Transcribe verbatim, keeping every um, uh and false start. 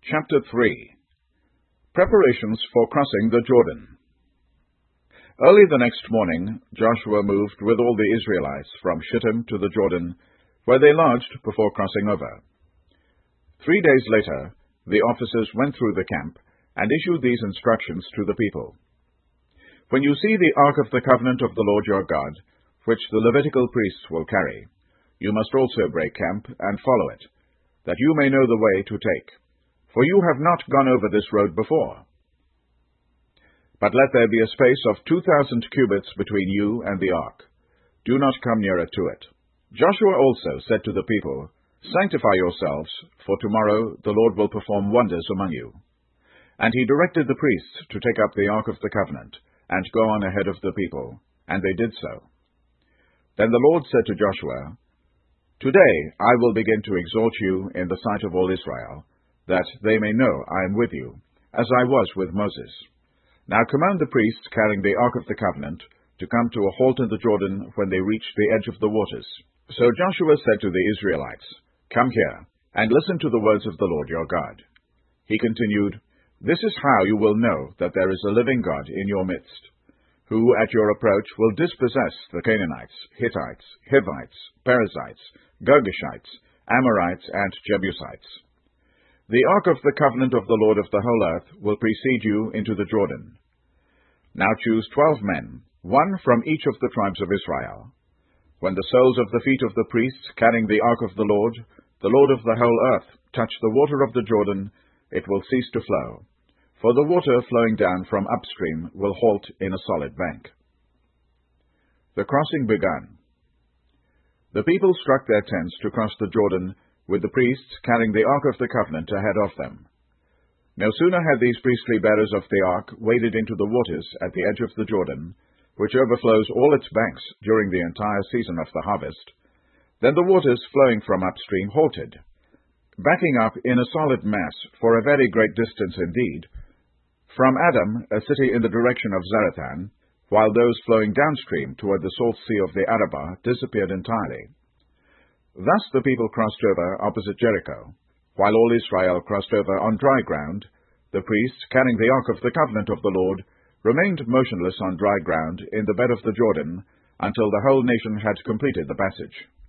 Chapter three. Preparations for crossing the Jordan. Early the next morning, Joshua moved with all the Israelites from Shittim to the Jordan, where they lodged before crossing over. Three days later, the officers went through the camp and issued these instructions to the people. When you see the ark of the covenant of the Lord your God, which the Levitical priests will carry, you must also break camp and follow it, that you may know the way to take. For you have not gone over this road before. But let there be a space of two thousand cubits between you and the ark. Do not come nearer to it. Joshua also said to the people, Sanctify yourselves, for tomorrow the Lord will perform wonders among you. And he directed the priests to take up the ark of the covenant, and go on ahead of the people, and they did so. Then the Lord said to Joshua, Today I will begin to exhort you in the sight of all Israel, that they may know I am with you, as I was with Moses. Now command the priests carrying the ark of the covenant to come to a halt in the Jordan when they reach the edge of the waters. So Joshua said to the Israelites, Come here, and listen to the words of the Lord your God. He continued, This is how you will know that there is a living God in your midst, who at your approach will dispossess the Canaanites, Hittites, Hivites, Perizzites, Girgashites, Amorites, and Jebusites. The ark of the covenant of the Lord of the whole earth will precede you into the Jordan. Now choose twelve men, one from each of the tribes of Israel. When the soles of the feet of the priests carrying the ark of the Lord, the Lord of the whole earth, touch the water of the Jordan, it will cease to flow, for the water flowing down from upstream will halt in a solid bank. The crossing began. The people struck their tents to cross the Jordan, with the priests carrying the ark of the covenant ahead of them. No sooner had these priestly bearers of the ark waded into the waters at the edge of the Jordan, which overflows all its banks during the entire season of the harvest, than the waters flowing from upstream halted, backing up in a solid mass for a very great distance indeed, from Adam, a city in the direction of Zarethan, while those flowing downstream toward the salt sea of the Arabah disappeared entirely. Thus the people crossed over opposite Jericho, while all Israel crossed over on dry ground. The priests, carrying the ark of the covenant of the Lord, remained motionless on dry ground in the bed of the Jordan until the whole nation had completed the passage.